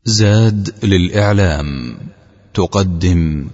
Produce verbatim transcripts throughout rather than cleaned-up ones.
زاد للإعلام تقدم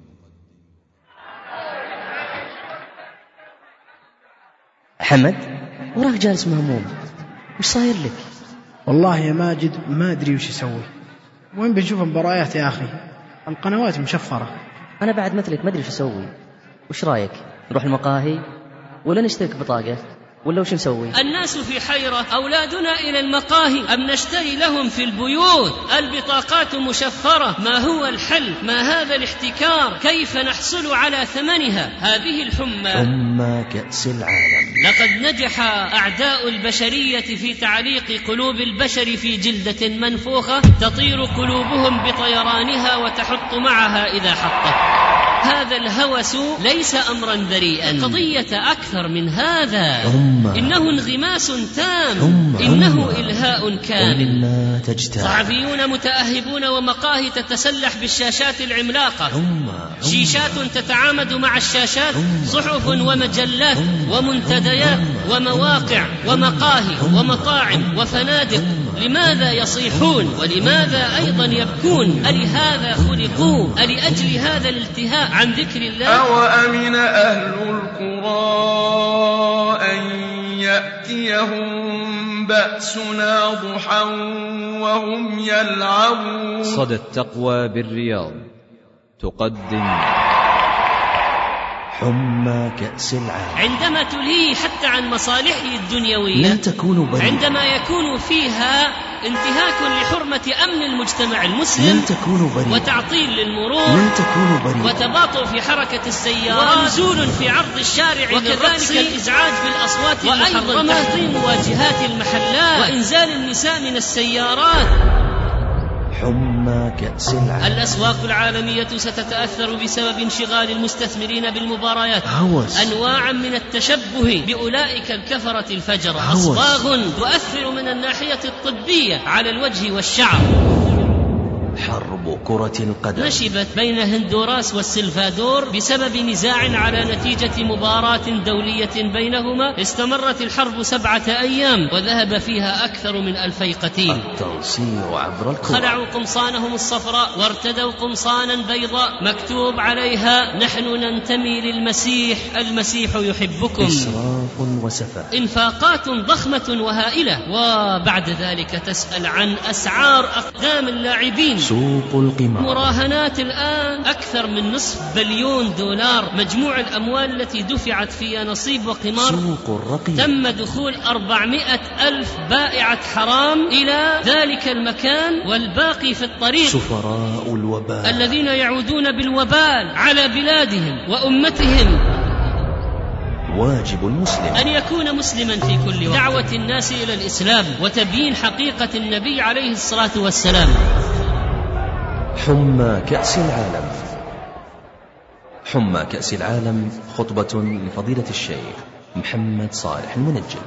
حمد، وراك جالس مهموم، وش صاير لك؟ والله يا ماجد ما أدري وش يسوي. وين بنشوف مباريات يا أخي؟ القنوات مشفرة. أنا بعد مثلك ما أدري وش أسوي. وش رأيك؟ نروح المقاهي ولا نشترك بطاقة ولا وش نسوي؟ الناس في حيرة، أولادنا إلى المقاهي أم نشتري لهم في البيوت؟ البطاقات مشفرة، ما هو الحل؟ ما هذا الاحتكار؟ كيف نحصل على ثمنها؟ هذه الحمى حمى كأس العالم. لقد نجح أعداء البشرية في تعليق قلوب البشر في جلدة منفوخة تطير قلوبهم بطيرانها وتحط معها إذا حطت. هذا الهوس ليس أمرا بريئا، قضية أكثر من هذا. أمة. إنه انغماس تام. أمة. إنه أمة. إلهاء كامل. تجتاح. صحفيون متأهبون ومقاهي تتسلح بالشاشات العملاقة. أمة. شيشات تتعامد مع الشاشات. أمة. صحف ومجلات أمة. ومنتديات أمة. ومواقع ومقاهي أمة. ومطاعم وفنادق. أمة. لماذا يصيحون ولماذا أيضا يبكون؟ ألهذا خلقوا؟ ألأجل هذا الالتهاء عن ذكر الله؟ أوأمن أهل القرى أن يأتيهم بأسنا ضحى وهم يلعبون. صدى التقوى بالرياض تقدم حمى كأس العالم. عندما تلهي حتى عن مصالحه الدنيوية، لا تكون بريئا. عندما يكون فيها انتهاك لحرمة أمن المجتمع المسلم، لا تكون بريئا. وتعطيل للمرور، لا تكون بريئا. وتباطؤ في حركة السيارات، ونزول في عرض الشارع، وكذلك الإزعاج بالأصوات المحرمة، وأيضا تحطيم واجهات المحلات، وإنزال النساء من السيارات. حمى كأس العالم. الأسواق العالمية ستتأثر بسبب انشغال المستثمرين بالمباريات. هوس. أنواعا من التشبه بأولئك الكفرة الفجرة. هوس. أصباغ تؤثر من الناحية الطبية على الوجه والشعر. حرب كرة القدم نشبت بين هندوراس والسلفادور بسبب نزاع على نتيجة مباراة دولية بينهما. استمرت الحرب سبعة أيام وذهب فيها أكثر من ألفي قتيل. التنصير عبر الكرة. خلعوا قمصانهم الصفراء وارتدوا قمصانا بيضاء مكتوب عليها: نحن ننتمي للمسيح، المسيح يحبكم. إسراف وسفاح. انفاقات ضخمة وهائلة. وبعد ذلك تسأل عن أسعار أقدام اللاعبين. سوق القمار. مراهنات الآن أكثر من نصف بليون دولار. مجموع الأموال التي دفعت فيها نصيب وقمار. سوق الرقيق. تم دخول أربعمائة ألف بائعة حرام إلى ذلك المكان، والباقي في الطريق. سفراء الوبال الذين يعودون بالوبال على بلادهم وأمتهم. واجب المسلم أن يكون مسلما في كل وقت. دعوة الناس إلى الإسلام وتبيين حقيقة النبي عليه الصلاة والسلام. حمى كأس العالم. حمى كأس العالم خطبة لفضيلة الشيخ محمد صالح المنجد.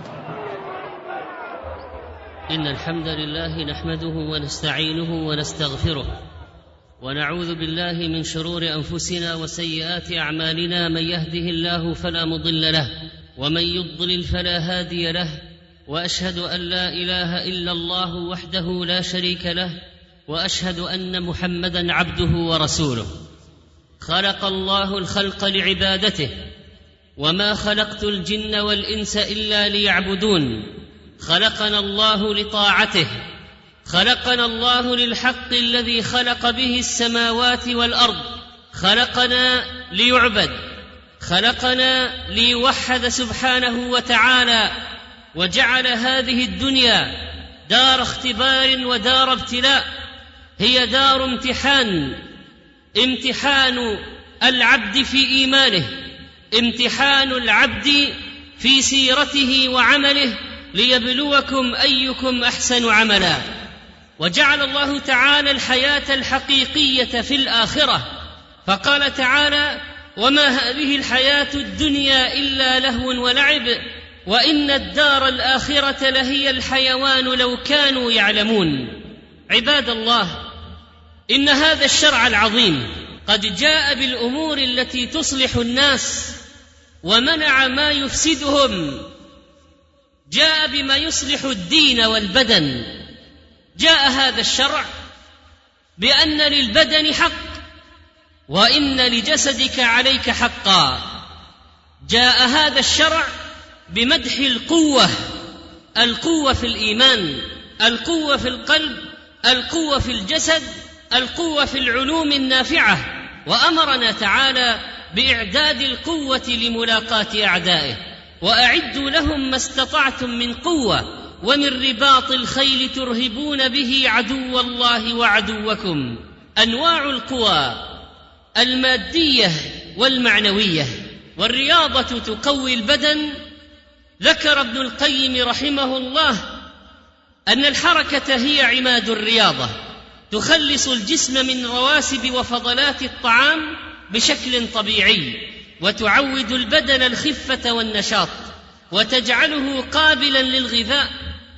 إن الحمد لله نحمده ونستعينه ونستغفره، ونعوذ بالله من شرور أنفسنا وسيئات أعمالنا. من يهده الله فلا مضل له، ومن يضلل فلا هادي له. وأشهد أن لا إله إلا الله وحده لا شريك له، وأشهد أن محمدًا عبده ورسوله. خلق الله الخلق لعبادته، وما خلقت الجن والإنس إلا ليعبدون. خلقنا الله لطاعته، خلقنا الله للحق الذي خلق به السماوات والأرض. خلقنا ليعبد، خلقنا ليوحد سبحانه وتعالى، وجعل هذه الدنيا دار اختبار ودار ابتلاء. هي دار امتحان، امتحان العبد في إيمانه، امتحان العبد في سيرته وعمله، ليبلوكم أيكم أحسن عملا. وجعل الله تعالى الحياة الحقيقية في الآخرة، فقال تعالى: وما هذه الحياة الدنيا إلا لهو ولعب وإن الدار الآخرة لهي الحيوان لو كانوا يعلمون. عباد الله، إن هذا الشرع العظيم قد جاء بالأمور التي تصلح الناس ومنع ما يفسدهم. جاء بما يصلح الدين والبدن. جاء هذا الشرع بأن للبدن حق وإن لجسدك عليك حقا. جاء هذا الشرع بمدح القوة، القوة في الإيمان، القوة في القلب، القوة في الجسد، القوة في العلوم النافعة، وأمرنا تعالى بإعداد القوة لملاقاة أعدائه. وأعدوا لهم ما استطعتم من قوة ومن رباط الخيل ترهبون به عدو الله وعدوكم. أنواع القوى المادية والمعنوية. والرياضة تقوي البدن. ذكر ابن القيم رحمه الله أن الحركة هي عماد الرياضة، تخلص الجسم من رواسب وفضلات الطعام بشكل طبيعي، وتعود البدن الخفة والنشاط، وتجعله قابلا للغذاء،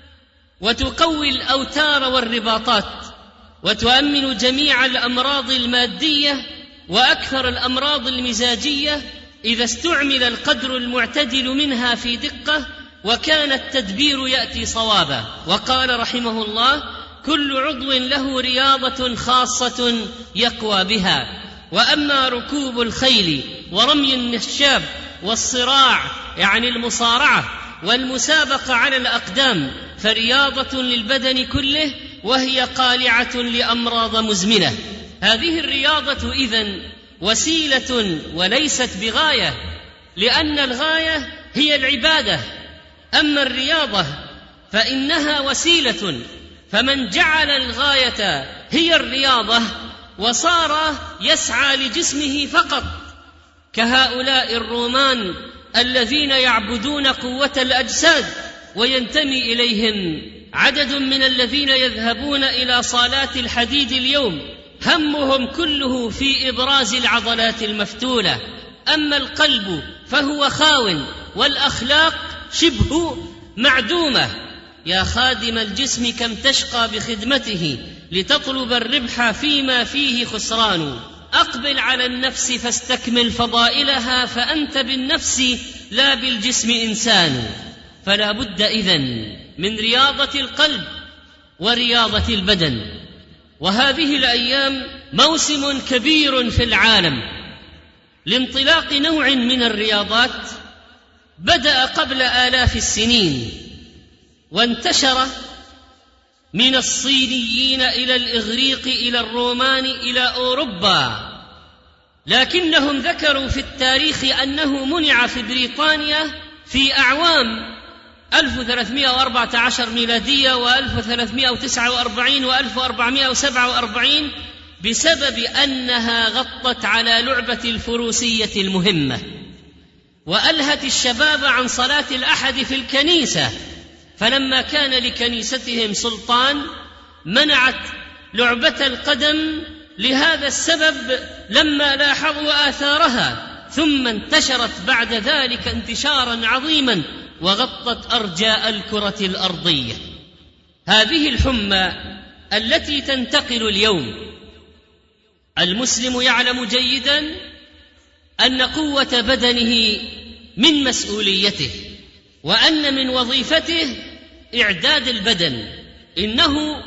وتقوي الأوتار والرباطات، وتؤمن جميع الأمراض المادية وأكثر الأمراض المزاجية إذا استعمل القدر المعتدل منها في دقة وكان التدبير يأتي صوابا. وقال رحمه الله: كل عضو له رياضة خاصة يقوى بها. وأما ركوب الخيل ورمي النشاب والصراع يعني المصارعة والمسابقة على الأقدام فرياضة للبدن كله، وهي قالعة لأمراض مزمنة. هذه الرياضة إذن وسيلة وليست بغاية، لأن الغاية هي العبادة، أما الرياضة فإنها وسيلة. فمن جعل الغاية هي الرياضة وصار يسعى لجسمه فقط، كهؤلاء الرومان الذين يعبدون قوة الأجساد وينتمي إليهم عدد من الذين يذهبون إلى صالات الحديد اليوم، همهم كله في إبراز العضلات المفتولة. أما القلب فهو خاو، والأخلاق شبه معدومة. يا خادم الجسم كم تشقى بخدمته لتطلب الربح فيما فيه خسران. أقبل على النفس فاستكمل فضائلها، فأنت بالنفس لا بالجسم إنسان. فلا بد إذن من رياضة القلب ورياضة البدن. وهذه الأيام موسم كبير في العالم لانطلاق نوع من الرياضات بدأ قبل آلاف السنين، وانتشر من الصينيين إلى الإغريق إلى الرومان إلى أوروبا، لكنهم ذكروا في التاريخ أنه منع في بريطانيا في أعوام ألف وثلاثمائة وأربعة عشر ميلادية وألف وثلاثمائة وتسعة وأربعين وألف وأربعمائة وسبعة وأربعين بسبب أنها غطت على لعبة الفروسية المهمة، وألهت الشباب عن صلاة الأحد في الكنيسة. فلما كان لكنيستهم سلطان منعت لعبة القدم لهذا السبب لما لاحظوا آثارها، ثم انتشرت بعد ذلك انتشارا عظيما وغطت أرجاء الكرة الأرضية. هذه الحمى التي تنتقل اليوم، المسلم يعلم جيدا أن قوة بدنه من مسؤوليته، وأن من وظيفته إعداد البدن. إنه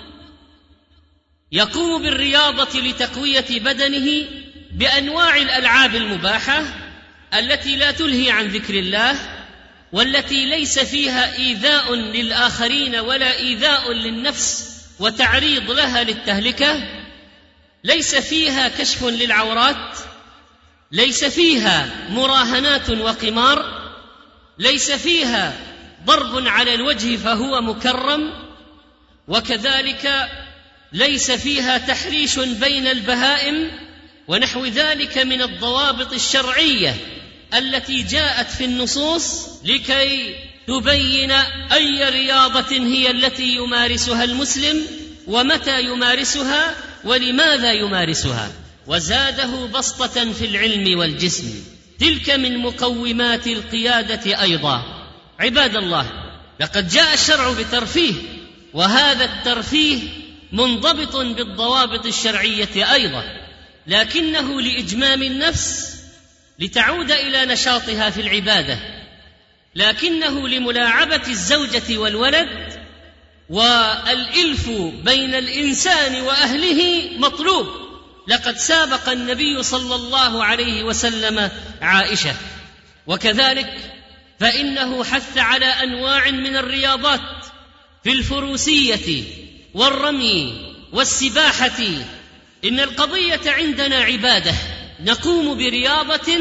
يقوم بالرياضة لتقوية بدنه بأنواع الألعاب المباحة التي لا تلهي عن ذكر الله، والتي ليس فيها إيذاء للآخرين ولا إيذاء للنفس وتعريض لها للتهلكة، ليس فيها كشف للعورات، ليس فيها مراهنات وقمار، ليس فيها ضرب على الوجه فهو مكرم، وكذلك ليس فيها تحريش بين البهائم ونحو ذلك من الضوابط الشرعية التي جاءت في النصوص لكي تبين أي رياضة هي التي يمارسها المسلم ومتى يمارسها ولماذا يمارسها، وزاده بسطة في العلم والجسم. تلك من مقومات القيادة أيضا. عباد الله، لقد جاء الشرع بترفيه، وهذا الترفيه منضبط بالضوابط الشرعية أيضا، لكنه لإجمام النفس لتعود إلى نشاطها في العبادة، لكنه لملاعبة الزوجة والولد والإلف بين الإنسان وأهله مطلوب. لقد سابق النبي صلى الله عليه وسلم عائشة، وكذلك فإنه حث على أنواع من الرياضات في الفروسية والرمي والسباحة. إن القضية عندنا عبادة، نقوم برياضة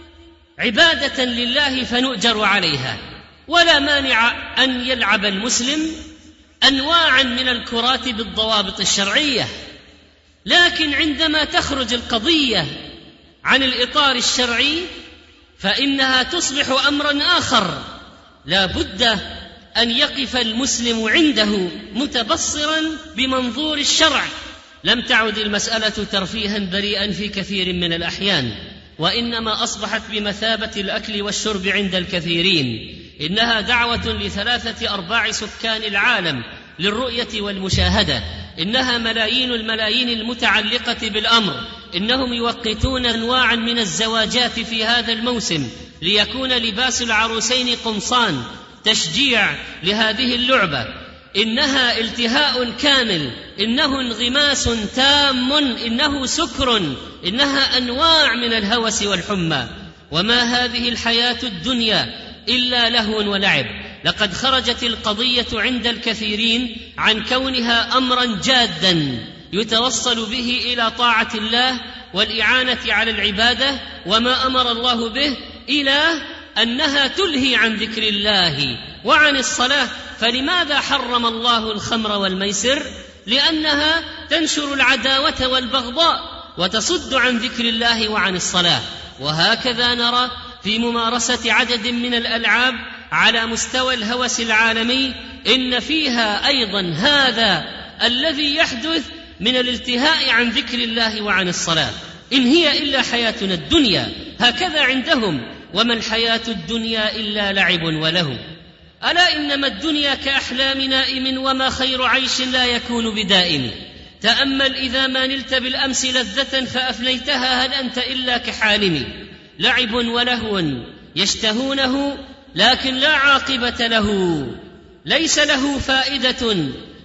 عبادة لله فنؤجر عليها، ولا مانع أن يلعب المسلم أنواعا من الكرات بالضوابط الشرعية، لكن عندما تخرج القضية عن الإطار الشرعي فإنها تصبح أمرا آخر لا بد أن يقف المسلم عنده متبصرا بمنظور الشرع. لم تعد المسألة ترفيها بريئا في كثير من الأحيان، وإنما أصبحت بمثابة الأكل والشرب عند الكثيرين. إنها دعوة لثلاثة أرباع سكان العالم للرؤية والمشاهدة، إنها ملايين الملايين المتعلقة بالأمر. إنهم يوقتون أنواعا من الزواجات في هذا الموسم ليكون لباس العروسين قمصان تشجيع لهذه اللعبة. إنها التهاء كامل، إنه انغماس تام، إنه سكر، إنها أنواع من الهوس والحمى. وما هذه الحياة الدنيا إلا لهو ولعب. لقد خرجت القضية عند الكثيرين عن كونها أمرا جادا يتوصل به إلى طاعة الله والإعانة على العبادة وما أمر الله به، إلى أنها تلهي عن ذكر الله وعن الصلاة. فلماذا حرم الله الخمر والميسر؟ لأنها تنشر العداوة والبغضاء وتصد عن ذكر الله وعن الصلاة. وهكذا نرى في ممارسة عدد من الألعاب على مستوى الهوس العالمي إن فيها أيضا هذا الذي يحدث من الالتهاء عن ذكر الله وعن الصلاة. إن هي إلا حياتنا الدنيا، هكذا عندهم، وما الحياة الدنيا إلا لعب وله. ألا إنما الدنيا كأحلام نائم، وما خير عيش لا يكون بدائم. تأمل إذا ما نلت بالأمس لذة فأفنيتها، هل أنت إلا كحالم. لعب ولهو يشتهونه لكن لا عاقبة له، ليس له فائدة.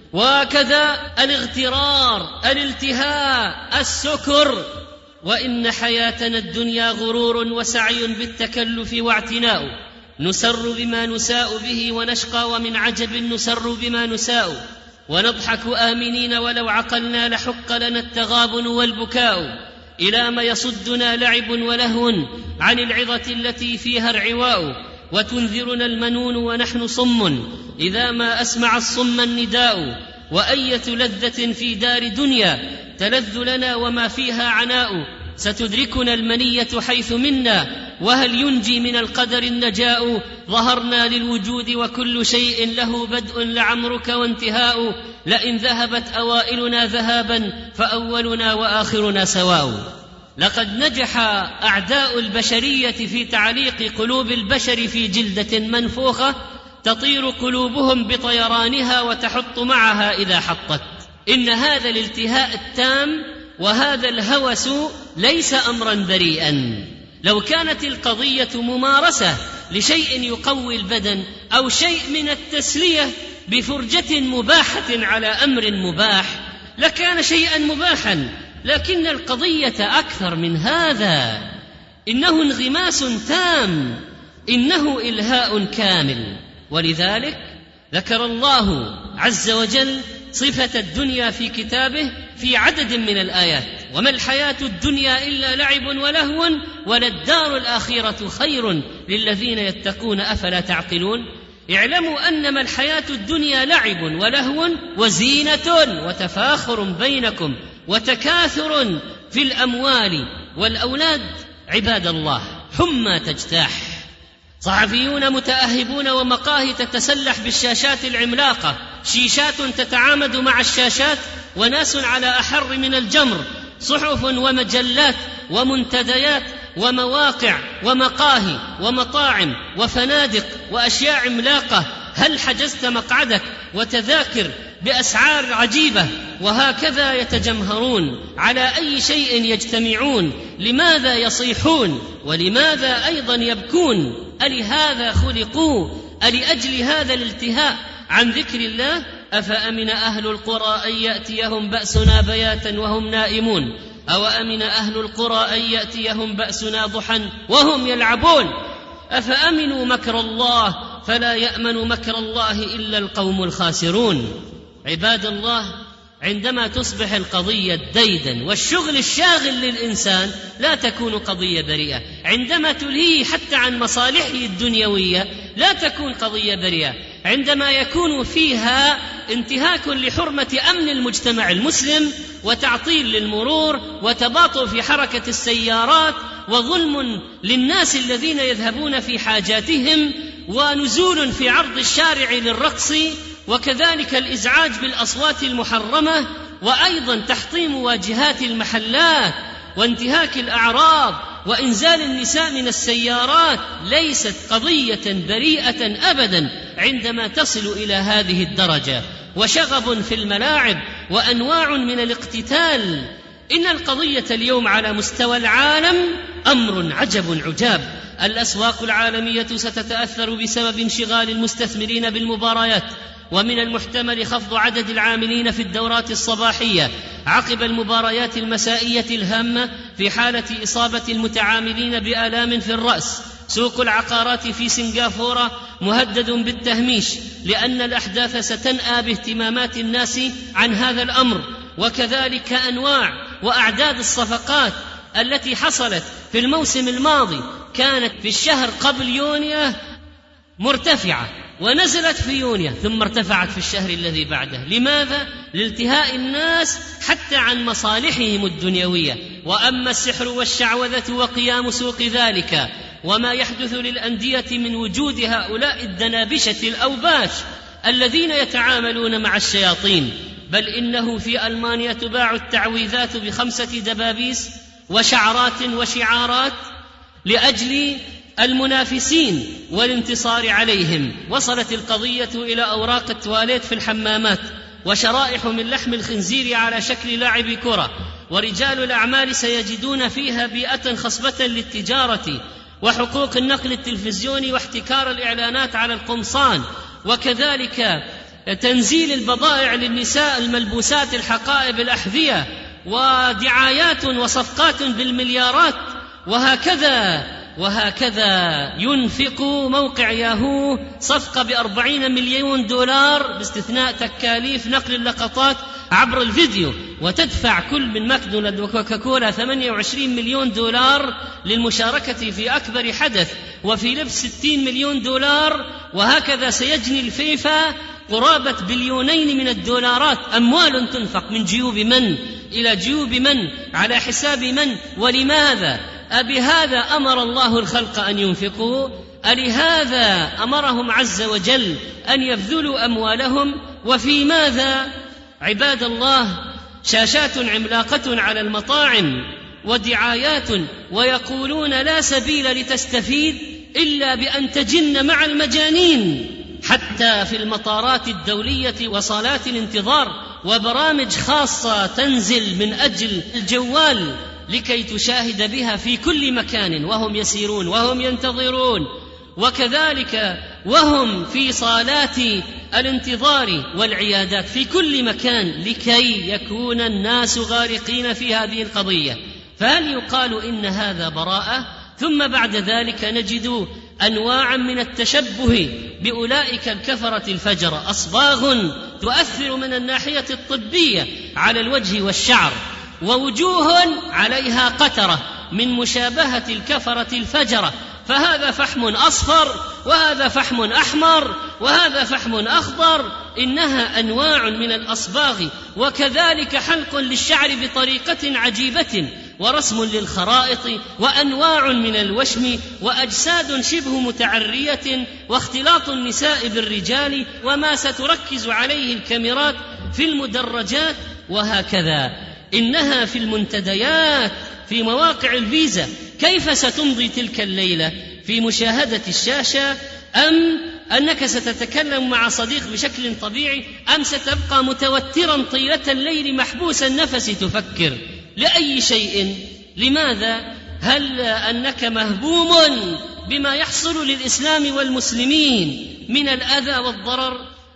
وكذا الاغترار، الالتهاء، السكر. وإن حياتنا الدنيا غرور وسعي بالتكلف واعتناء، نسر بما نساء به ونشقى، ومن عجب نسر بما نساء، ونضحك آمنين ولو عقلنا لحق لنا التغابن والبكاء. إلى ما يصدنا لعب ولهو عن العظة التي فيها الرعواء، وتنذرنا المنون ونحن صم إذا ما أسمع الصم النداء. وأية لذة في دار دنيا تلذ لنا وما فيها عناء، ستدركنا المنية حيث منا، وهل ينجي من القدر النجاء. ظهرنا للوجود وكل شيء له بدء لعمرك وانتهاء، لئن ذهبت أوائلنا ذهابا فأولنا وآخرنا سواء. لقد نجح أعداء البشرية في تعليق قلوب البشر في جلدة منفوخة تطير قلوبهم بطيرانها وتحط معها إذا حطت. إن هذا الالتهاء التام وهذا الهوس ليس أمرا بريئا. لو كانت القضية ممارسة لشيء يقوي البدن أو شيء من التسلية بفرجة مباحة على أمر مباح لكان شيئا مباحا، لكن القضية أكثر من هذا. إنه انغماس تام، إنه إلهاء كامل. ولذلك ذكر الله عز وجل صفة الدنيا في كتابه في عدد من الآيات. وما الحياة الدنيا إلا لعب ولهو وللدار الآخرة خير للذين يتقون أفلا تعقلون. اعلموا أنما الحياة الدنيا لعب ولهو وزينة وتفاخر بينكم وتكاثر في الأموال والأولاد. عباد الله، حمى تجتاح، صحفيون متأهبون ومقاهي تتسلح بالشاشات العملاقة، شيشات تتعامد مع الشاشات، وناس على أحر من الجمر، صحف ومجلات ومنتديات ومواقع ومقاهي ومطاعم وفنادق وأشياء عملاقة. هل حجزت مقعدك وتذاكر بأسعار عجيبة؟ وهكذا يتجمهرون على أي شيء يجتمعون. لماذا يصيحون؟ ولماذا أيضا يبكون؟ ألهذا خلقوا؟ ألأجل هذا الالتهاء عن ذكر الله؟ أفأمن أهل القرى أن يأتيهم بأسنا بياتا وهم نائمون أو أمن أهل القرى أن يأتيهم بأسنا ضحى وهم يلعبون أفأمنوا مكر الله فلا يأمن مكر الله إلا القوم الخاسرون. عباد الله، عندما تصبح القضية ديدا والشغل الشاغل للإنسان لا تكون قضية بريئة، عندما تلهيه حتى عن مصالحه الدنيوية لا تكون قضية بريئة، عندما يكون فيها انتهاك لحرمة أمن المجتمع المسلم وتعطيل للمرور وتباطؤ في حركة السيارات وظلم للناس الذين يذهبون في حاجاتهم ونزول في عرض الشارع للرقص وكذلك الإزعاج بالأصوات المحرمة وأيضا تحطيم واجهات المحلات وانتهاك الأعراض وإنزال النساء من السيارات، ليست قضية بريئة أبدا عندما تصل إلى هذه الدرجة. وشغب في الملاعب وأنواع من الاقتتال. إن القضية اليوم على مستوى العالم أمر عجب عجاب. الأسواق العالمية ستتأثر بسبب انشغال المستثمرين بالمباريات، ومن المحتمل خفض عدد العاملين في الدورات الصباحية عقب المباريات المسائية الهامة في حالة إصابة المتعاملين بآلام في الرأس. سوق العقارات في سنغافورة مهدد بالتهميش لأن الأحداث ستنأى باهتمامات الناس عن هذا الأمر، وكذلك أنواع وأعداد الصفقات التي حصلت في الموسم الماضي كانت في الشهر قبل يونيو مرتفعة ونزلت في يونيو ثم ارتفعت في الشهر الذي بعده. لماذا؟ لالتهاء الناس حتى عن مصالحهم الدنيوية. وأما السحر والشعوذة وقيام سوق ذلك وما يحدث للأندية من وجود هؤلاء الدنابشة الأوباش الذين يتعاملون مع الشياطين، بل إنه في ألمانيا تباع التعويذات بخمسة دبابيس وشعرات وشعارات لأجل المنافسين والانتصار عليهم. وصلت القضية إلى أوراق التواليت في الحمامات وشرائح من لحم الخنزير على شكل لاعب كرة، ورجال الأعمال سيجدون فيها بيئة خصبة للتجارة وحقوق النقل التلفزيوني واحتكار الإعلانات على القمصان، وكذلك تنزيل البضائع للنساء الملبوسات الحقائب الأحذية ودعايات وصفقات بالمليارات. وهكذا وهكذا ينفق موقع ياهو صفقة بأربعين مليون دولار باستثناء تكاليف نقل اللقطات عبر الفيديو، وتدفع كل من ماكدونالد وكوكاكولا ثمانية وعشرين مليون دولار للمشاركة في أكبر حدث، وفي لبس ستين مليون دولار. وهكذا سيجني الفيفا قرابة بليونين من الدولارات، أموال تنفق من جيوب من إلى جيوب من على حساب من. ولماذا؟ أبهذا أمر الله الخلق أن ينفقوا؟ ألهذا أمرهم عز وجل أن يبذلوا أموالهم؟ وفي ماذا؟ عباد الله، شاشات عملاقة على المطاعم ودعايات، ويقولون لا سبيل لتستفيد إلا بأن تجن مع المجانين، حتى في المطارات الدولية وصالات الانتظار، وبرامج خاصة تنزل من أجل الجوال لكي تشاهد بها في كل مكان وهم يسيرون وهم ينتظرون، وكذلك وهم في صالات الانتظار والعيادات في كل مكان، لكي يكون الناس غارقين في هذه القضية. فهل يقال إن هذا براءة؟ ثم بعد ذلك نجد أنواعا من التشبه بأولئك الكفرة الفجرة، أصباغ تؤثر من الناحية الطبية على الوجه والشعر، ووجوه عليها قترة من مشابهة الكفرة الفجرة، فهذا فحم أصفر وهذا فحم أحمر وهذا فحم أخضر. إنها أنواع من الأصباغ، وكذلك حلق للشعر بطريقة عجيبة، ورسم للخرائط، وأنواع من الوشم، وأجساد شبه متعرية، واختلاط النساء بالرجال، وما ستركز عليه الكاميرات في المدرجات. وهكذا إنها في المنتديات في مواقع الفيزا. كيف ستمضي تلك الليلة؟ في مشاهدة الشاشة، أم أنك ستتكلم مع صديق بشكل طبيعي، أم ستبقى متوترا طيلة الليل محبوس النفس تفكر لأي شيء؟ لماذا؟ هل أنك مهبوم بما يحصل للإسلام والمسلمين من الأذى والضرر؟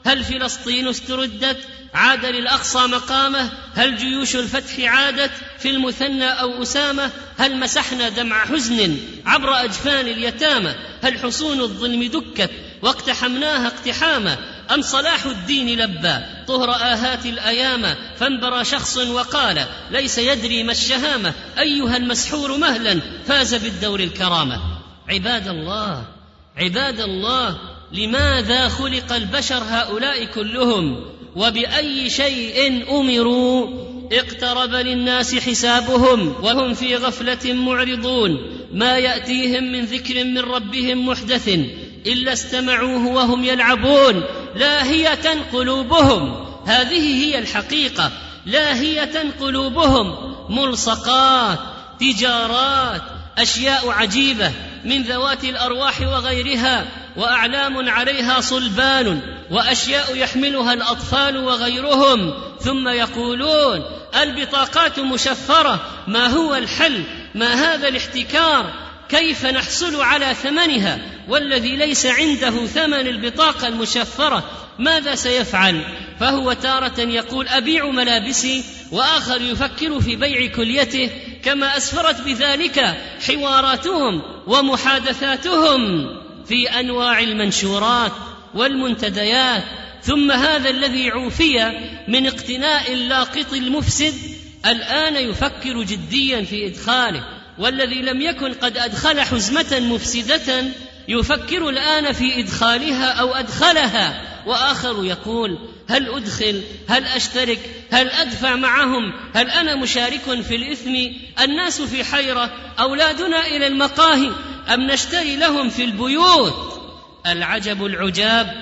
هل فلسطين استردت؟ عاد للأقصى مقامه؟ هل جيوش الفتح عادت في المثنى أو أسامة؟ هل مسحنا دمع حزن عبر أجفان اليتامى؟ هل حصون الظلم دكت واقتحمناها اقتحاما؟ أم صلاح الدين لبى طهر آهات الأيام فانبرى شخص وقال ليس يدري ما الشهامة؟ أيها المسحور مهلا فاز بالدور الكرامة. عباد الله عباد الله، لماذا خلق البشر هؤلاء كلهم؟ وبأي شيء أمروا؟ اقترب للناس حسابهم وهم في غفلة معرضون، ما يأتيهم من ذكر من ربهم محدث إلا استمعوه وهم يلعبون، لاهية قلوبهم. هذه هي الحقيقة، لاهية قلوبهم، ملصقات، تجارات، أشياء عجيبة من ذوات الأرواح وغيرها، وأعلام عليها صلبان، وأشياء يحملها الأطفال وغيرهم، ثم يقولون البطاقات مشفرة، ما هو الحل؟ ما هذا الاحتكار؟ كيف نحصل على ثمنها؟ والذي ليس عنده ثمن البطاقة المشفرة ماذا سيفعل؟ فهو تارة يقول أبيع ملابسي، وآخر يفكر في بيع كليته، كما أسفرت بذلك حواراتهم ومحادثاتهم في أنواع المنشورات والمنتديات. ثم هذا الذي عوفي من اقتناء اللاقط المفسد الآن يفكر جديا في إدخاله، والذي لم يكن قد أدخل حزمة مفسدة يفكر الآن في إدخالها أو أدخلها. وآخر يقول هل أدخل؟ هل أشترك؟ هل أدفع معهم؟ هل أنا مشارك في الإثم؟ الناس في حيرة، أولادنا إلى المقاهي أم نشتري لهم في البيوت؟ العجب العجاب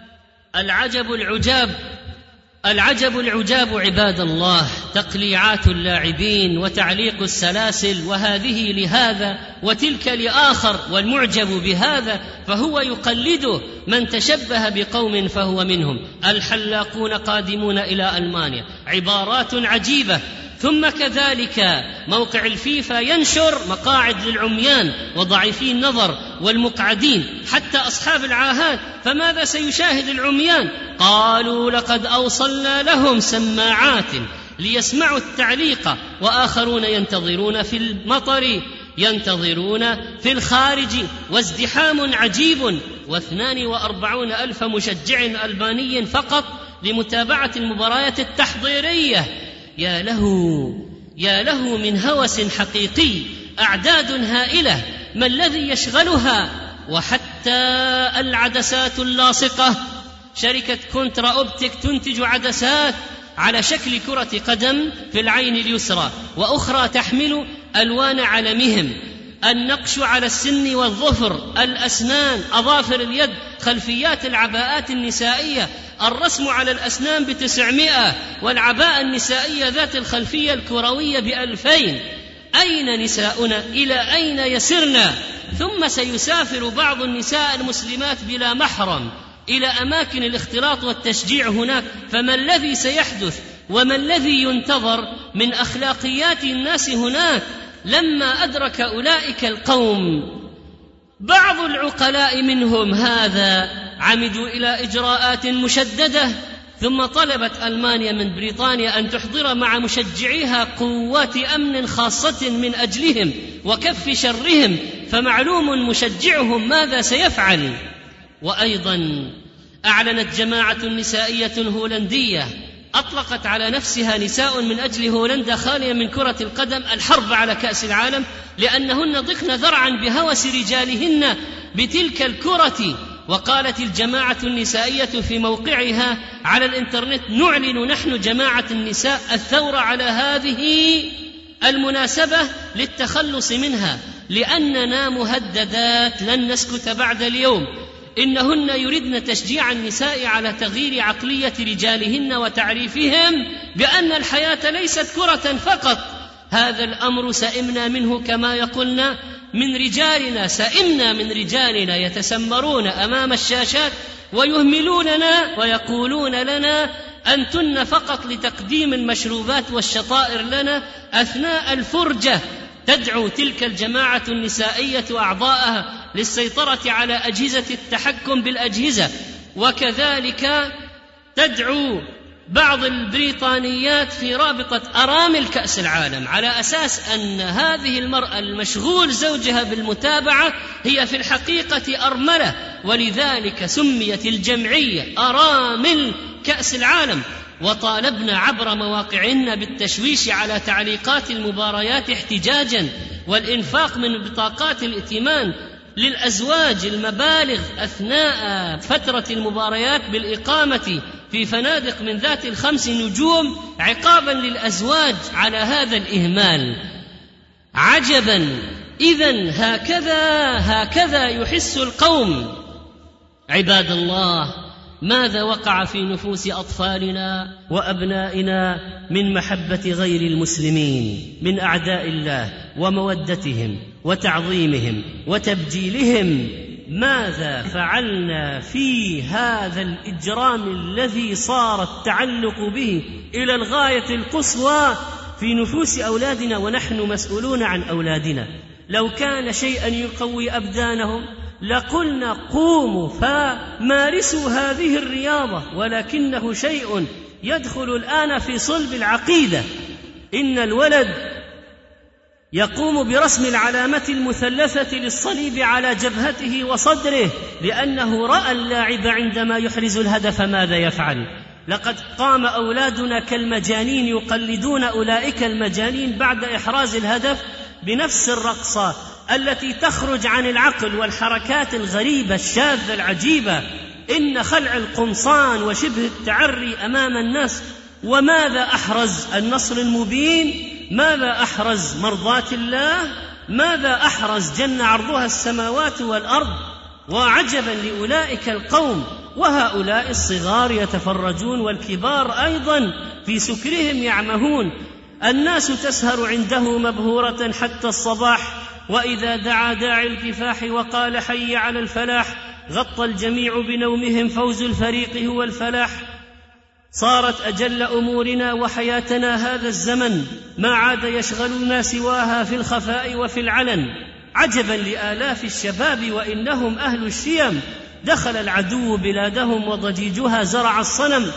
العجب العجاب العجب العجاب عباد الله، تقليعات اللاعبين وتعليق السلاسل، وهذه لهذا وتلك لآخر، والمعجب بهذا فهو يقلده، من تشبه بقوم فهو منهم. الحلاقون قادمون إلى ألمانيا، عبارات عجيبة. ثم كذلك موقع الفيفا ينشر مقاعد للعميان وضعيفي النظر والمقعدين حتى أصحاب العاهات، فماذا سيشاهد العميان؟ قالوا لقد أوصلنا لهم سماعات ليسمعوا التعليق، وآخرون ينتظرون في المطر، ينتظرون في الخارج، وازدحام عجيب، واثنان وأربعون ألف مشجع ألباني فقط لمتابعة المباريات التحضيرية. يا له يا له من هوس حقيقي، أعداد هائلة، ما الذي يشغلها؟ وحتى العدسات اللاصقة، شركة كونترا أوبتيك تنتج عدسات على شكل كرة قدم في العين اليسرى، وأخرى تحمل ألوان علمهم، النقش على السن والظفر، الأسنان، أظافر اليد، خلفيات العباءات النسائية، الرسم على الأسنان بتسعمائة، والعباءة النسائية ذات الخلفية الكروية بألفين. أين نساؤنا؟ إلى أين يسرنا؟ ثم سيسافر بعض النساء المسلمات بلا محرم إلى أماكن الاختلاط والتشجيع هناك، فما الذي سيحدث؟ وما الذي ينتظر من أخلاقيات الناس هناك؟ لما أدرك أولئك القوم بعض العقلاء منهم هذا، عمدوا إلى إجراءات مشددة. ثم طلبت ألمانيا من بريطانيا أن تحضر مع مشجعيها قوات أمن خاصة من أجلهم وكف شرهم، فمعلوم مشجعهم ماذا سيفعل. وأيضا أعلنت جماعة نسائية هولندية أطلقت على نفسها نساء من أجل هولندا خالية من كرة القدم الحرب على كأس العالم، لأنهن ضقن ذرعا بهوس رجالهن بتلك الكرة. وقالت الجماعة النسائية في موقعها على الإنترنت: نعلن نحن جماعة النساء الثورة على هذه المناسبة للتخلص منها، لأننا مهددات، لن نسكت بعد اليوم. إنهن يردن تشجيع النساء على تغيير عقلية رجالهن وتعريفهم بأن الحياة ليست كرة فقط. هذا الأمر سئمنا منه، كما يقولنا من رجالنا، سئمنا من رجالنا يتسمرون أمام الشاشات ويهملوننا ويقولون لنا أنتن فقط لتقديم المشروبات والشطائر لنا أثناء الفرجة. تدعو تلك الجماعة النسائية أعضاءها للسيطرة على أجهزة التحكم بالأجهزة، وكذلك تدعو بعض البريطانيات في رابطة أرامل كأس العالم على أساس أن هذه المرأة المشغول زوجها بالمتابعة هي في الحقيقة أرملة، ولذلك سميت الجمعية أرامل كأس العالم. وطالبنا عبر مواقعنا بالتشويش على تعليقات المباريات احتجاجا والإنفاق من بطاقات الائتمان للأزواج المبالغ أثناء فترة المباريات بالإقامة في فنادق من ذات الخمس نجوم عقابا للأزواج على هذا الإهمال. عجبا! إذن هكذا هكذا يحس القوم. عباد الله، ماذا وقع في نفوس أطفالنا وأبنائنا من محبة غير المسلمين من أعداء الله ومودتهم وتعظيمهم وتبجيلهم؟ ماذا فعلنا في هذا الإجرام الذي صار التعلق به إلى الغاية القصوى في نفوس أولادنا ونحن مسؤولون عن أولادنا؟ لو كان شيئا يقوي أبدانهم لقلنا قوموا فمارسوا هذه الرياضة، ولكنه شيء يدخل الآن في صلب العقيدة. إن الولد يقوم برسم العلامة المثلثة للصليب على جبهته وصدره لأنه رأى اللاعب عندما يحرز الهدف ماذا يفعل. لقد قام أولادنا كالمجانين يقلدون أولئك المجانين بعد إحراز الهدف بنفس الرقصة التي تخرج عن العقل والحركات الغريبة الشاذة العجيبة. إن خلع القمصان وشبه التعري أمام الناس. وماذا أحرز؟ النصر المبين. ماذا أحرز؟ مرضاة الله. ماذا أحرز؟ جنة عرضها السماوات والأرض. وعجبا لأولئك القوم، وهؤلاء الصغار يتفرجون والكبار أيضا في سكرهم يعمهون. الناس تسهر عنده مبهورة حتى الصباح، وإذا دعا داعي الكفاح وقال حي على الفلاح غطى الجميع بنومهم، فوز الفريق هو الفلاح. صارت أجل أمورنا وحياتنا هذا الزمن، ما عاد يشغلنا سواها في الخفاء وفي العلن. عجبا لآلاف الشباب وإنهم أهل الشيم، دخل العدو بلادهم وضجيجها زرع الصنم.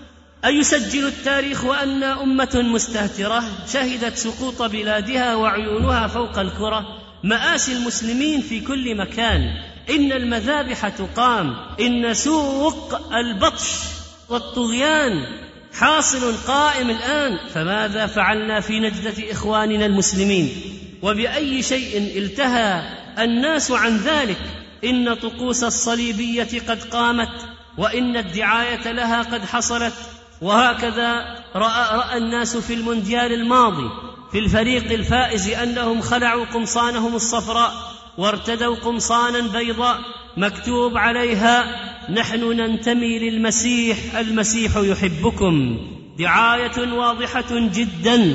أيسجل التاريخ أن أمة مستهترة شهدت سقوط بلادها وعيونها فوق الكرة؟ مآسي المسلمين في كل مكان. إن المذابح تقام، إن سوق البطش والطغيان حاصل قائم الآن. فماذا فعلنا في نجدة إخواننا المسلمين؟ وبأي شيء التهى الناس عن ذلك؟ إن طقوس الصليبية قد قامت، وإن الدعاية لها قد حصلت. وهكذا رأى, رأى الناس في المونديال الماضي في الفريق الفائز أنهم خلعوا قمصانهم الصفراء وارتدوا قمصانا بيضاء مكتوب عليها نحن ننتمي للمسيح، المسيح يحبكم. دعاية واضحة جدا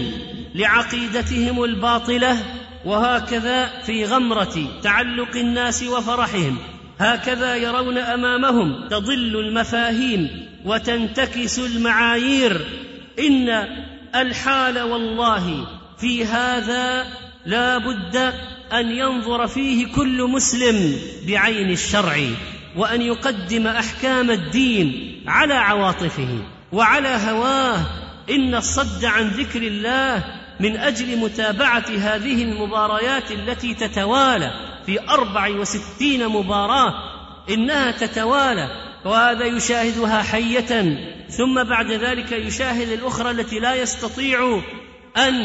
لعقيدتهم الباطلة. وهكذا في غمرة تعلق الناس وفرحهم، هكذا يرون أمامهم تضل المفاهيم وتنتكس المعايير. إن الحال والله في هذا لا بد أن ينظر فيه كل مسلم بعين الشرع، وأن يقدم أحكام الدين على عواطفه وعلى هواه. إن الصد عن ذكر الله من أجل متابعة هذه المباريات التي تتوالى في أربع وستين مباراة، إنها تتوالى، وهذا يشاهدها حية ثم بعد ذلك يشاهد الأخرى التي لا يستطيع أن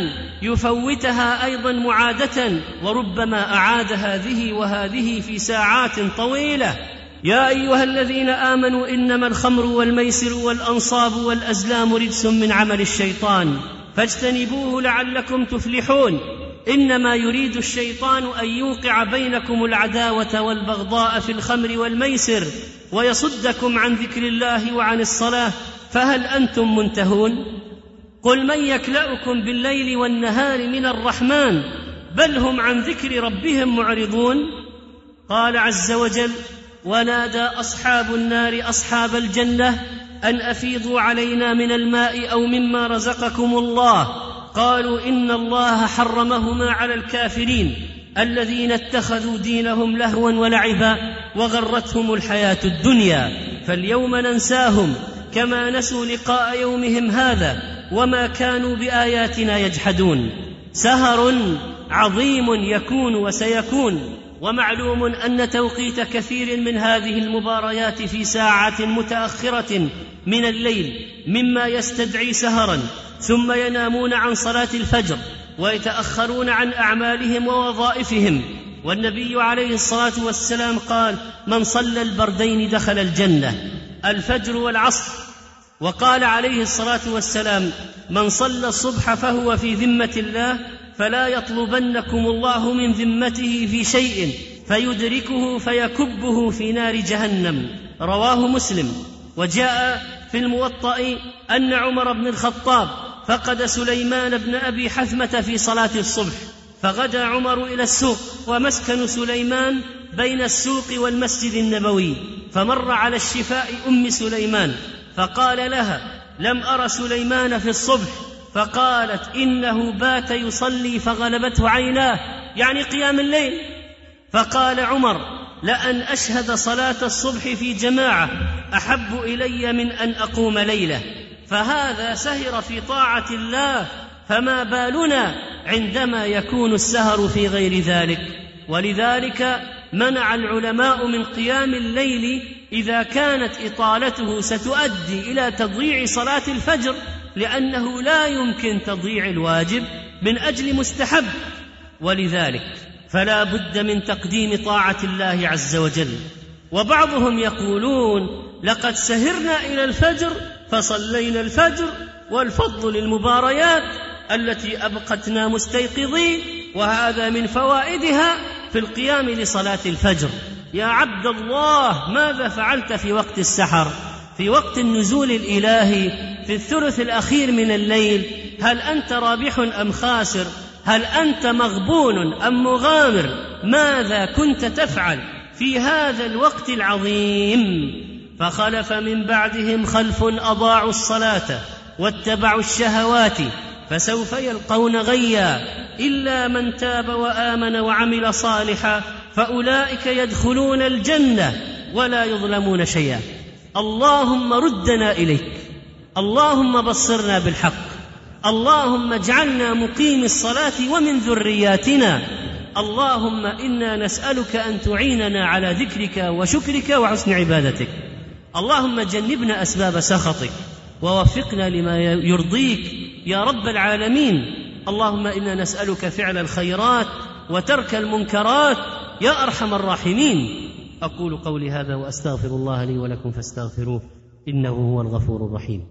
يفوتها أيضا معادة، وربما أعاد هذه وهذه في ساعات طويلة. يا أيها الذين آمنوا إنما الخمر والميسر والأنصاب والأزلام رجس من عمل الشيطان فاجتنبوه لعلكم تفلحون. إنما يريد الشيطان أن يوقع بينكم العداوة والبغضاء في الخمر والميسر ويصدكم عن ذكر الله وعن الصلاة فهل أنتم منتهون؟ قل من يكلأكم بالليل والنهار من الرحمن بل هم عن ذكر ربهم معرضون. قال عز وجل: ونادى أصحاب النار أصحاب الجنة أن أفيضوا علينا من الماء أو مما رزقكم الله قالوا إن الله حرمهما على الكافرين الذين اتخذوا دينهم لهوا ولعبا وغرتهم الحياة الدنيا فاليوم ننساهم كما نسوا لقاء يومهم هذا وما كانوا بآياتنا يجحدون. سهر عظيم يكون وسيكون، ومعلوم أن توقيت كثير من هذه المباريات في ساعات متأخرة من الليل مما يستدعي سهرا، ثم ينامون عن صلاة الفجر ويتأخرون عن أعمالهم ووظائفهم. والنبي عليه الصلاة والسلام قال: من صلى البردين دخل الجنة، الفجر والعصر. وقال عليه الصلاة والسلام: من صلى الصبح فهو في ذمة الله، فلا يطلبنكم الله من ذمته في شيء فيدركه فيكبه في نار جهنم. رواه مسلم. وجاء في الموطأ أن عمر بن الخطاب فقد سليمان بن أبي حثمة في صلاة الصبح، فغدا عمر إلى السوق، ومسكن سليمان بين السوق والمسجد النبوي، فمر على الشفاء أم سليمان فقال لها: لم أر سليمان في الصبح. فقالت: إنه بات يصلي فغلبته عيناه، يعني قيام الليل. فقال عمر: لأن أشهد صلاة الصبح في جماعة أحب إلي من أن أقوم ليلة. فهذا سهر في طاعة الله، فما بالنا عندما يكون السهر في غير ذلك؟ ولذلك منع العلماء من قيام الليل إذا كانت إطالته ستؤدي إلى تضييع صلاة الفجر، لأنه لا يمكن تضييع الواجب من أجل مستحب. ولذلك فلا بد من تقديم طاعة الله عز وجل. وبعضهم يقولون: لقد سهرنا إلى الفجر فصلينا الفجر، والفضل للمباريات التي أبقتنا مستيقظين، وهذا من فوائدها في القيام لصلاة الفجر. يا عبد الله، ماذا فعلت في وقت السحر، في وقت النزول الإلهي، في الثلث الأخير من الليل؟ هل أنت رابح أم خاسر؟ هل أنت مغبون أم مغامر؟ ماذا كنت تفعل في هذا الوقت العظيم؟ فخلف من بعدهم خلف أضاعوا الصلاة واتبعوا الشهوات فسوف يلقون غيا، إلا من تاب وآمن وعمل صالحا فأولئك يدخلون الجنة ولا يظلمون شيئا. اللهم ردنا إليك، اللهم بصرنا بالحق، اللهم اجعلنا مقيم الصلاة ومن ذرياتنا. اللهم إنا نسألك أن تعيننا على ذكرك وشكرك وحسن عبادتك. اللهم جنبنا أسباب سخطك ووفقنا لما يرضيك يا رب العالمين. اللهم إنا نسألك فعل الخيرات وترك المنكرات يا أرحم الراحمين. أقول قولي هذا وأستغفر الله لي ولكم فاستغفروه إنه هو الغفور الرحيم.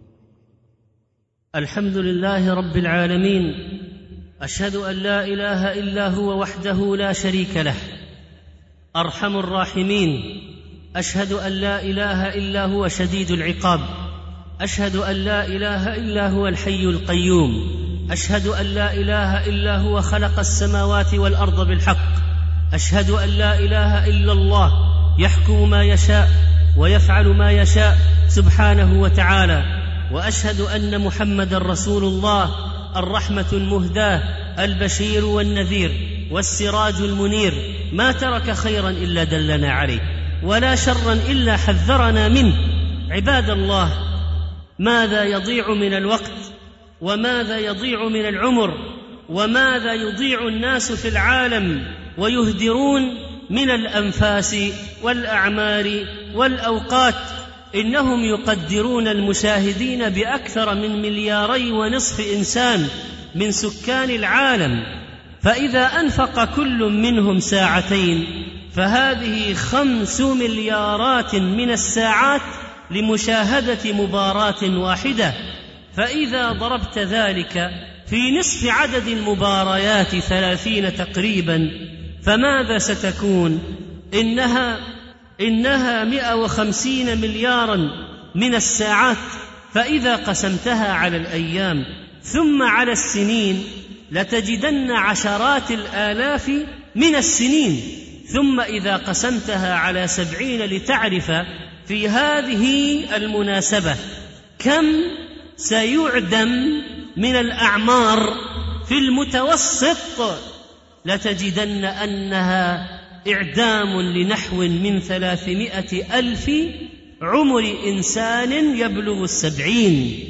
الحمد لله رب العالمين، أشهد أن لا إله إلا هو وحده لا شريك له، أرحم الراحمين. أشهد أن لا إله إلا هو شديد العقاب، أشهد أن لا إله إلا هو الحي القيوم، أشهد أن لا إله إلا هو خلق السماوات والأرض بالحق، أشهد أن لا إله إلا الله يحكم ما يشاء ويفعل ما يشاء سبحانه وتعالى، وأشهد أن محمدًا رسول الله، الرحمة المهداة، البشير والنذير والسراج المنير. ما ترك خيرا إلا دلنا عليه، ولا شرا إلا حذرنا منه. عباد الله، ماذا يضيع من الوقت، وماذا يضيع من العمر، وماذا يضيع الناس في العالم ويهدرون من الأنفاس والأعمار والأوقات. إنهم يقدرون المشاهدين بأكثر من ملياري ونصف إنسان من سكان العالم، فإذا أنفق كل منهم ساعتين فهذه خمس مليارات من الساعات لمشاهدة مباراة واحدة. فإذا ضربت ذلك في نصف عدد المباريات ثلاثين تقريبا، فماذا ستكون؟ إنها إنها مئة وخمسين مليارا من الساعات. فإذا قسمتها على الأيام ثم على السنين لتجدن عشرات الآلاف من السنين، ثم إذا قسمتها على سبعين لتعرف في هذه المناسبة كم سيعدم من الأعمار في المتوسط، لتجدن أنها إعدام لنحو من ثلاثمائة ألف عمر إنسان يبلغ السبعين،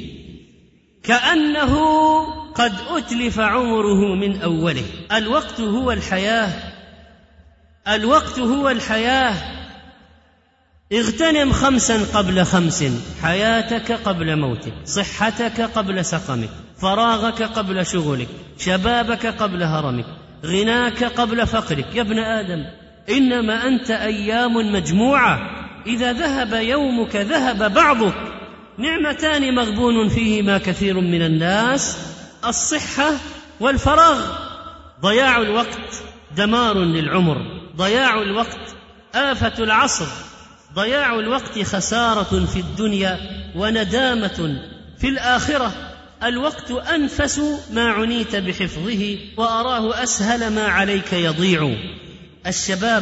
كأنه قد أتلف عمره من أوله. الوقت هو الحياة، الوقت هو الحياة. اغتنم خمسا قبل خمس: حياتك قبل موتك، صحتك قبل سقمك، فراغك قبل شغلك، شبابك قبل هرمك، غناك قبل فقرك. يا ابن آدم، إنما أنت أيام مجموعة، إذا ذهب يومك ذهب بعضك. نعمتان مغبون فيهما كثير من الناس: الصحة والفراغ. ضياع الوقت دمار للعمر، ضياع الوقت آفة العصر، ضياع الوقت خسارة في الدنيا وندامة في الآخرة. الوقت أنفس ما عنيت بحفظه، وأراه أسهل ما عليك يضيع. الشباب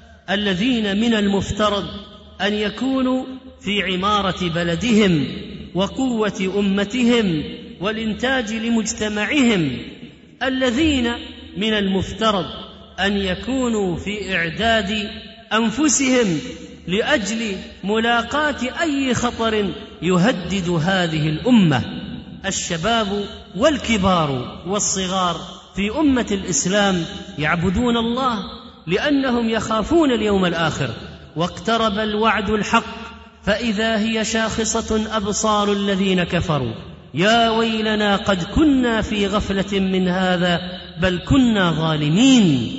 الذين من المفترض أن يكونوا في عمارة بلدهم وقوة أمتهم والإنتاج لمجتمعهم، الذين من المفترض أن يكونوا في إعداد أنفسهم لأجل ملاقاة أي خطر يهدد هذه الأمة. الشباب والكبار والصغار في أمة الإسلام يعبدون الله لأنهم يخافون اليوم الآخر. واقترب الوعد الحق فإذا هي شاخصة أبصار الذين كفروا: يا ويلنا قد كنا في غفلة من هذا بل كنا ظالمين.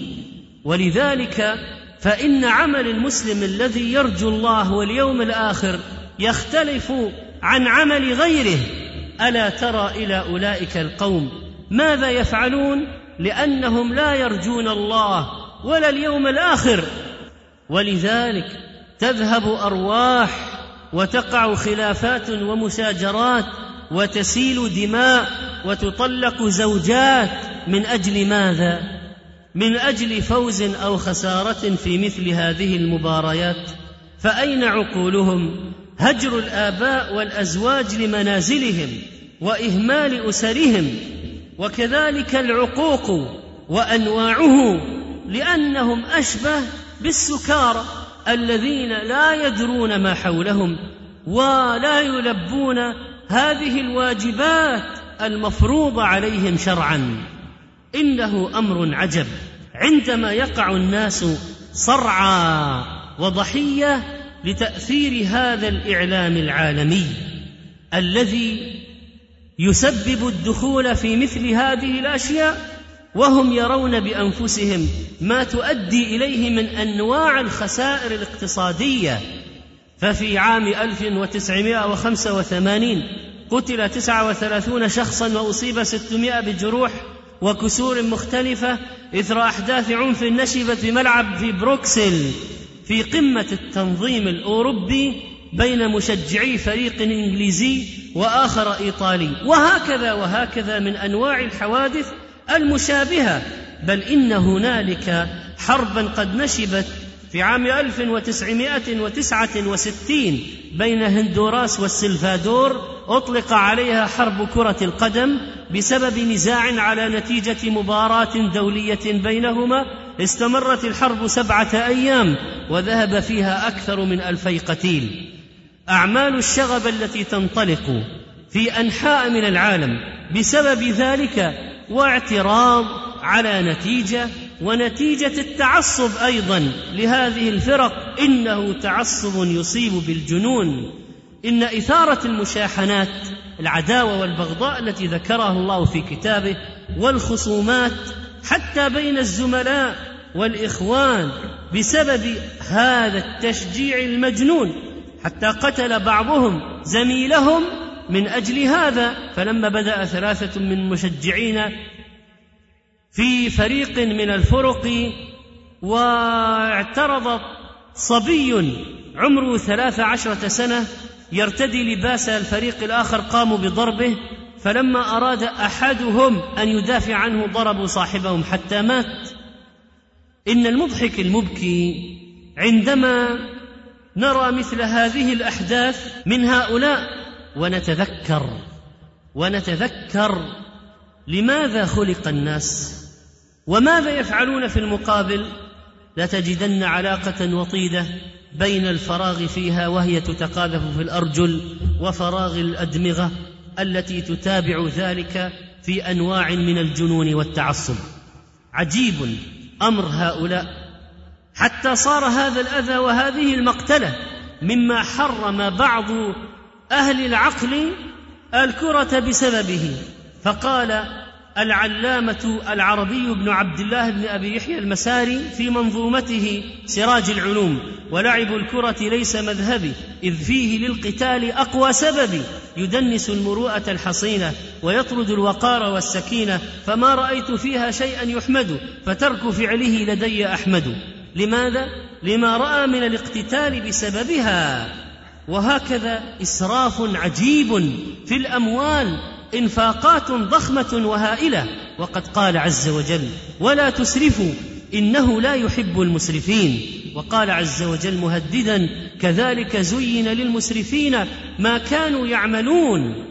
ولذلك فإن عمل المسلم الذي يرجو الله واليوم الآخر يختلف عن عمل غيره. ألا ترى إلى أولئك القوم ماذا يفعلون؟ لأنهم لا يرجون الله ولا اليوم الآخر، ولذلك تذهب أرواح وتقع خلافات ومشاجرات وتسيل دماء وتطلق زوجات. من أجل ماذا؟ من أجل فوز أو خسارة في مثل هذه المباريات. فأين عقولهم؟ هجر الآباء والأزواج لمنازلهم وإهمال أسرهم، وكذلك العقوق وأنواعه، لأنهم أشبه بالسكارى الذين لا يدرون ما حولهم ولا يلبون هذه الواجبات المفروضة عليهم شرعا. إنه أمر عجب عندما يقع الناس صرعى وضحية لتأثير هذا الإعلام العالمي الذي يسبب الدخول في مثل هذه الأشياء، وهم يرون بأنفسهم ما تؤدي إليه من أنواع الخسائر الاقتصادية. ففي عام ألف وتسعمائة وخمسة وثمانين قتل تسعة وثلاثون شخصا وأصيب ستمائة بجروح وكسور مختلفة إثر أحداث عنف نشبت في ملعب في بروكسل في قمة التنظيم الأوروبي بين مشجعي فريق إنجليزي وآخر إيطالي. وهكذا وهكذا من أنواع الحوادث المشابهة. بل إن هنالك حربا قد نشبت في عام ألف وتسعمائة وتسعة وستين بين هندوراس والسلفادور، أطلق عليها حرب كرة القدم بسبب نزاع على نتيجة مباراة دولية بينهما. استمرت الحرب سبعة أيام وذهب فيها أكثر من ألفي قتيل. أعمال الشغب التي تنطلق في أنحاء من العالم بسبب ذلك، واعتراض على نتيجة، ونتيجة التعصب أيضا لهذه الفرق إنه تعصب يصيب بالجنون. إن إثارة المشاحنات، العداوة والبغضاء التي ذكرها الله في كتابه، والخصومات حتى بين الزملاء والإخوان بسبب هذا التشجيع المجنون، حتى قتل بعضهم زميلهم من أجل هذا. فلما بدأ ثلاثة من مشجعين في فريق من الفرق واعترض صبي عمره ثلاث عشرة سنة يرتدي لباس الفريق الآخر، قاموا بضربه. فلما أراد أحدهم أن يدافع عنه ضربوا صاحبهم حتى مات. إن المضحك المبكي عندما نرى مثل هذه الأحداث من هؤلاء ونتذكر ونتذكر لماذا خلق الناس وماذا يفعلون في المقابل، لتجدن علاقة وطيدة بين الفراغ فيها وهي تتقاذف في الأرجل وفراغ الأدمغة التي تتابع ذلك في أنواع من الجنون والتعصب. عجيب أمر هؤلاء، حتى صار هذا الأذى وهذه المقتلة مما حرم بعض أهل العقل الكرة بسببه. فقال العلامة العربي بن عبد الله بن أبي يحيى المساري في منظومته سراج العلوم: ولعب الكرة ليس مذهبي، إذ فيه للقتال أقوى سبب، يدنس المروءة الحصينة ويطرد الوقار والسكينة، فما رأيت فيها شيئا يحمد، فترك فعله لدي أحمد. لماذا؟ لما رأى من الاقتتال بسببها. وهكذا إسراف عجيب في الأموال، إنفاقات ضخمة وهائلة، وقد قال عز وجل: ولا تسرفوا إنه لا يحب المسرفين. وقال عز وجل مهددا: كذلك زين للمسرفين ما كانوا يعملون.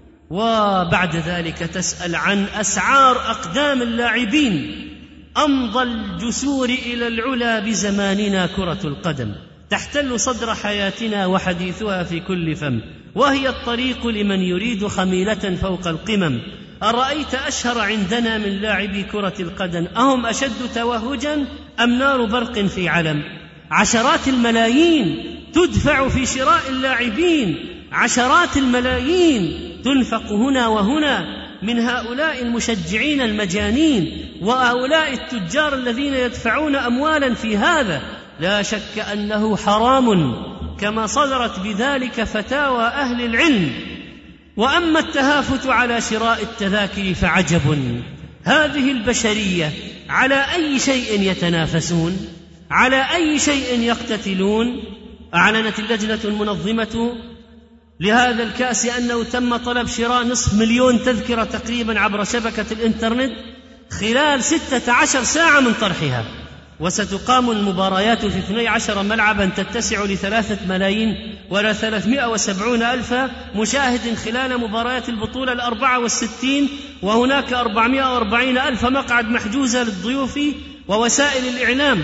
وبعد ذلك تسأل عن أسعار أقدام اللاعبين. أمضى الجسور إلى العلا بزماننا كرة القدم، تحتل صدر حياتنا وحديثها في كل فم، وهي الطريق لمن يريد خميلة فوق القمم. أرأيت أشهر عندنا من لاعبي كرة القدم أهم أشد توهجا أم نار برق في علم؟ عشرات الملايين تدفع في شراء اللاعبين، عشرات الملايين تنفق هنا وهنا من هؤلاء المشجعين المجانين وهؤلاء التجار الذين يدفعون أموالا في هذا. لا شك أنه حرام، كما صدرت بذلك فتاوى أهل العلم. وأما التهافت على شراء التذاكر فعجب، هذه البشرية على أي شيء يتنافسون؟ على أي شيء يقتتلون؟ أعلنت اللجنة المنظمة لهذا الكأس أنه تم طلب شراء نصف مليون تذكرة تقريبا عبر شبكة الإنترنت خلال ستة عشر ساعة من طرحها، وستقام المباريات في اثني عشر ملعبا تتسع لثلاثة ملايين ولا ثلاثمائة وسبعون ألف مشاهد خلال مباريات البطولة الأربعة والستين، وهناك أربعمائة وأربعين ألف مقعد محجوزة للضيوف ووسائل الإعلام.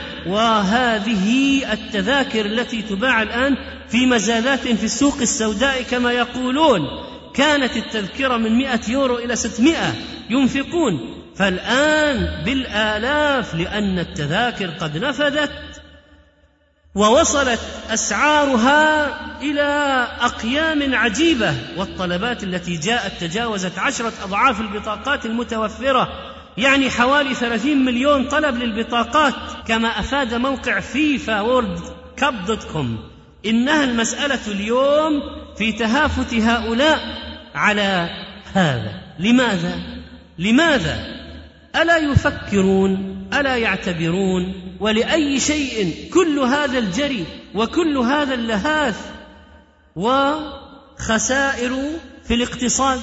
وهذه التذاكر التي تباع الآن في مزادات في السوق السوداء كما يقولون، كانت التذكرة من مئة يورو إلى ستمائة ينفقون، فالآن بالآلاف، لأن التذاكر قد نفذت ووصلت أسعارها إلى أقيام عجيبة، والطلبات التي جاءت تجاوزت عشرة أضعاف البطاقات المتوفرة، يعني حوالي ثلاثين مليون طلب للبطاقات، كما أفاد موقع فيفا وورلد كاب دوت كوم. إنها المسألة اليوم في تهافت هؤلاء على هذا. لماذا؟ لماذا؟ ألا يفكرون؟ ألا يعتبرون؟ ولأي شيء كل هذا الجري وكل هذا اللهاث وخسائر في الاقتصاد؟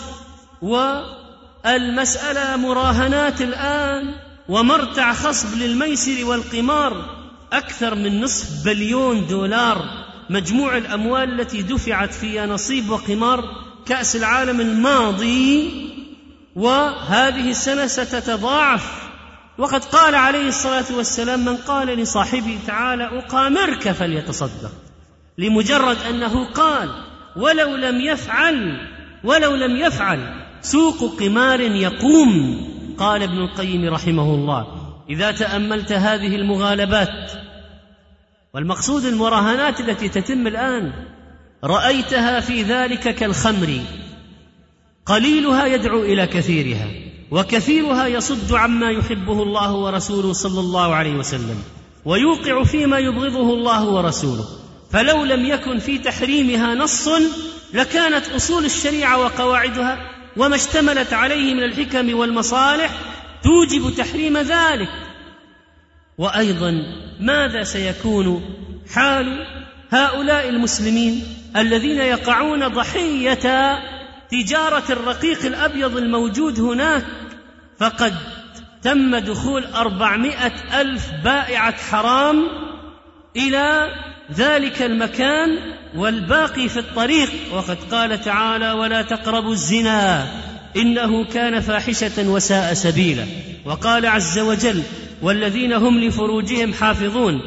والمسألة مراهنات الآن ومرتع خصب للميسر والقمار، أكثر من نصف بليون دولار مجموع الأموال التي دفعت في نصيب وقمار كأس العالم الماضي، وهذه السنة ستتضاعف. وقد قال عليه الصلاة والسلام: من قال لصاحبه تعالى أقامرك فليتصدق، لمجرد أنه قال، ولو لم يفعل ولو لم يفعل سوق قمار يقوم. قال ابن القيم رحمه الله: إذا تأملت هذه المغالبات، والمقصود المراهنات التي تتم الآن، رأيتها في ذلك كالخمر، قليلها يدعو إلى كثيرها، وكثيرها يصد عما يحبه الله ورسوله صلى الله عليه وسلم، ويوقع فيما يبغضه الله ورسوله. فلو لم يكن في تحريمها نص لكانت أصول الشريعة وقواعدها وما اشتملت عليه من الحكم والمصالح توجب تحريم ذلك. وأيضا ماذا سيكون حال هؤلاء المسلمين الذين يقعون ضحية تجارة الرقيق الأبيض الموجود هناك؟ فقد تم دخول أربعمائة ألف بائعة حرام إلى ذلك المكان والباقي في الطريق. وقد قال تعالى: ولا تقربوا الزنا إنه كان فاحشة وساء سبيلا. وقال عز وجل: والذين هم لفروجهم حافظون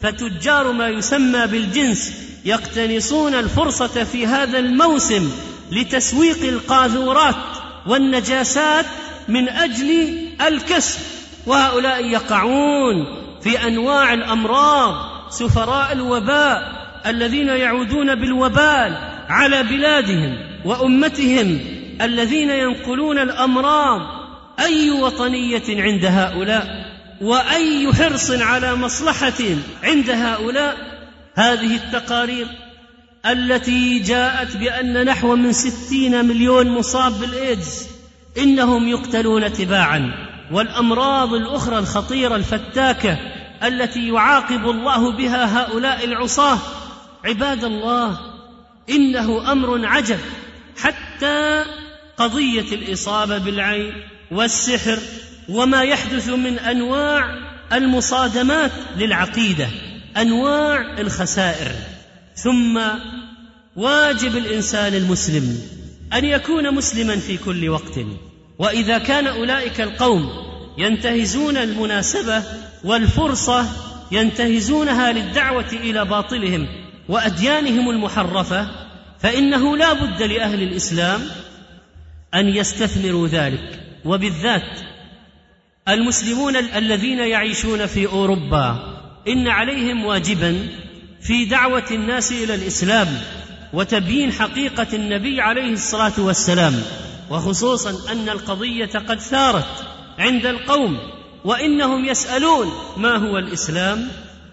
فتجار ما يسمى بالجنس يقتنصون الفرصة في هذا الموسم لتسويق القاذورات والنجاسات من أجل الكسب، وهؤلاء يقعون في أنواع الأمراض، سفراء الوباء الذين يعودون بالوبال على بلادهم وأمتهم، الذين ينقلون الأمراض. أي وطنية عند هؤلاء، وأي حرص على مصلحة عند هؤلاء. هذه التقارير التي جاءت بأن نحو من ستين مليون مصاب بالإيدز إنهم يقتلون تباعا، والأمراض الأخرى الخطيرة الفتاكة التي يعاقب الله بها هؤلاء العصاة. عباد الله، إنه أمر عجب، حتى قضية الإصابة بالعين والسحر وما يحدث من أنواع المصادمات للعقيدة، أنواع الخسائر. ثم واجب الإنسان المسلم أن يكون مسلما في كل وقت، وإذا كان أولئك القوم ينتهزون المناسبة والفرصة ينتهزونها للدعوة إلى باطلهم وأديانهم المحرفة، فإنه لا بد لأهل الإسلام أن يستثمروا ذلك، وبالذات المسلمون الذين يعيشون في أوروبا إن عليهم واجبا في دعوة الناس إلى الإسلام وتبيين حقيقة النبي عليه الصلاة والسلام، وخصوصا أن القضية قد ثارت عند القوم وإنهم يسألون ما هو الإسلام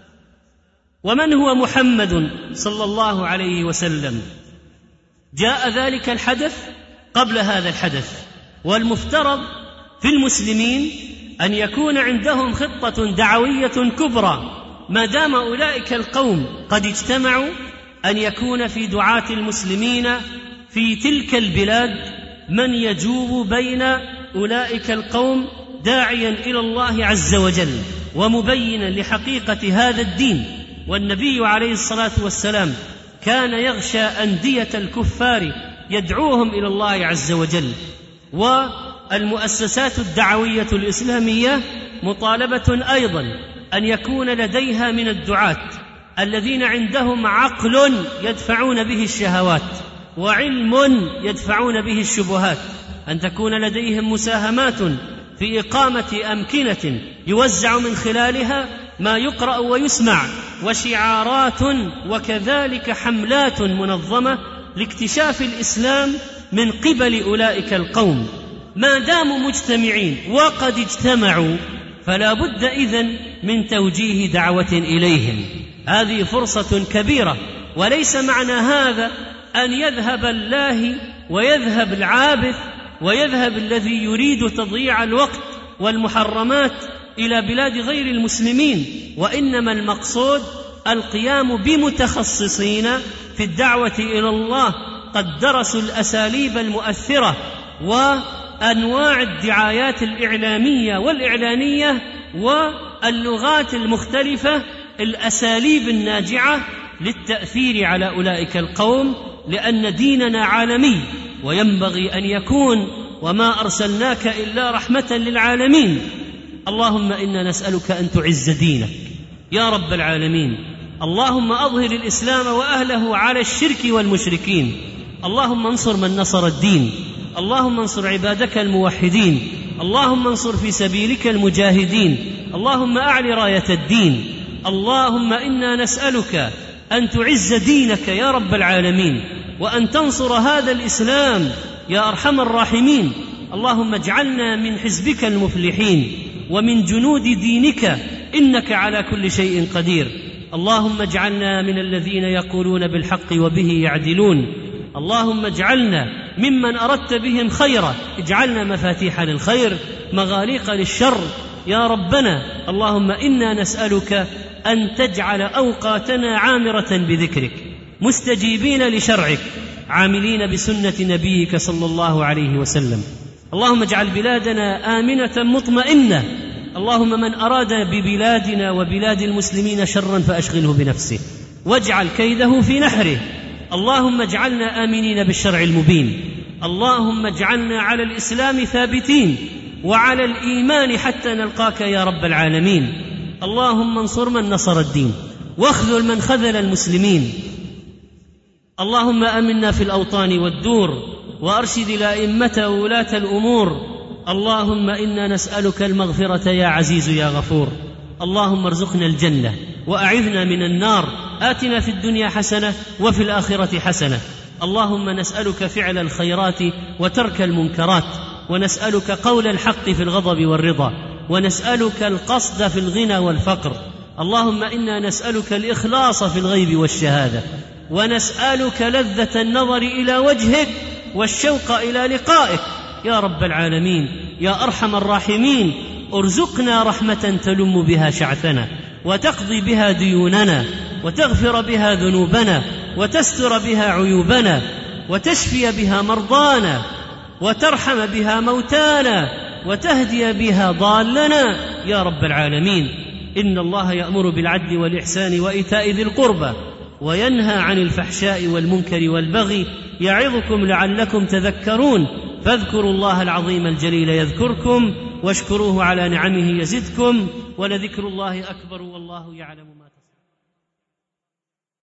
ومن هو محمد صلى الله عليه وسلم. جاء ذلك الحدث قبل هذا الحدث، والمفترض في المسلمين أن يكون عندهم خطة دعوية كبرى ما دام أولئك القوم قد اجتمعوا، أن يكون في دعاة المسلمين في تلك البلاد من يجوب بين أولئك القوم داعيا إلى الله عز وجل ومبينا لحقيقة هذا الدين. والنبي عليه الصلاة والسلام كان يغشى أندية الكفار يدعوهم إلى الله عز وجل، والمؤسسات الدعوية الإسلامية مطالبة أيضا أن يكون لديها من الدعاة الذين عندهم عقل يدفعون به الشهوات وعلم يدفعون به الشبهات، أن تكون لديهم مساهمات في إقامة أمكنة يوزع من خلالها ما يقرأ ويسمع، وشعارات وكذلك حملات منظمة لاكتشاف الإسلام من قبل أولئك القوم. ما داموا مجتمعين وقد اجتمعوا فلا بد إذن من توجيه دعوة إليهم. هذه فرصة كبيرة، وليس معنى هذا أن يذهب اللاهي ويذهب العابث ويذهب الذي يريد تضييع الوقت والمحرمات إلى بلاد غير المسلمين، وإنما المقصود القيام بمتخصصين في الدعوة إلى الله قد درسوا الأساليب المؤثرة وأنواع الدعايات الإعلامية والإعلانية واللغات المختلفة، الأساليب الناجعة للتأثير على أولئك القوم، لأن ديننا عالمي وينبغي أن يكون وما أرسلناك إلا رحمة للعالمين. اللهم إنا نسألك أن تعز دينك يا رب العالمين. اللهم أظهر الإسلام وأهله على الشرك والمشركين. اللهم انصر من نصر الدين. اللهم انصر عبادك الموحدين. اللهم انصر في سبيلك المجاهدين. اللهم أعل راية الدين. اللهم إنا نسألك أن تعز دينك يا رب العالمين، وأن تنصر هذا الإسلام يا أرحم الراحمين. اللهم اجعلنا من حزبك المفلحين ومن جنود دينك، إنك على كل شيء قدير. اللهم اجعلنا من الذين يقولون بالحق وبه يعدلون. اللهم اجعلنا ممن أردت بهم خيرا، اجعلنا مفاتيح للخير مغاليق للشر يا ربنا. اللهم إنا نسألك أن تجعل أوقاتنا عامرة بذكرك، مستجيبين لشرعك، عاملين بسنة نبيك صلى الله عليه وسلم. اللهم اجعل بلادنا آمنة مطمئنة. اللهم من أراد ببلادنا وبلاد المسلمين شرا فأشغله بنفسه واجعل كيده في نحره. اللهم اجعلنا آمنين بالشرع المبين. اللهم اجعلنا على الإسلام ثابتين وعلى الإيمان حتى نلقاك يا رب العالمين. اللهم انصر من نصر الدين، واخذل من خذل المسلمين. اللهم امنا في الاوطان والدور، وارشد الائمه وولاه الامور. اللهم انا نسالك المغفره يا عزيز يا غفور. اللهم ارزقنا الجنه واعذنا من النار. آتنا في الدنيا حسنه وفي الاخره حسنه. اللهم نسالك فعل الخيرات وترك المنكرات، ونسالك قول الحق في الغضب والرضا، ونسالك القصد في الغنى والفقر. اللهم انا نسالك الاخلاص في الغيب والشهاده، ونسالك لذه النظر الى وجهك والشوق الى لقائك يا رب العالمين يا ارحم الراحمين. ارزقنا رحمه تلم بها شعثنا، وتقضي بها ديوننا، وتغفر بها ذنوبنا، وتستر بها عيوبنا، وتشفي بها مرضانا، وترحم بها موتانا، وتهدي بها ضالنا يا رب العالمين. إن الله يأمر بالعدل والإحسان وإيتاء ذي القربى، وينهى عن الفحشاء والمنكر والبغي، يعظكم لعلكم تذكرون. فاذكروا الله العظيم الجليل يذكركم، واشكروه على نعمه يزدكم، ولذكر الله أكبر والله يعلم ما تصنعون.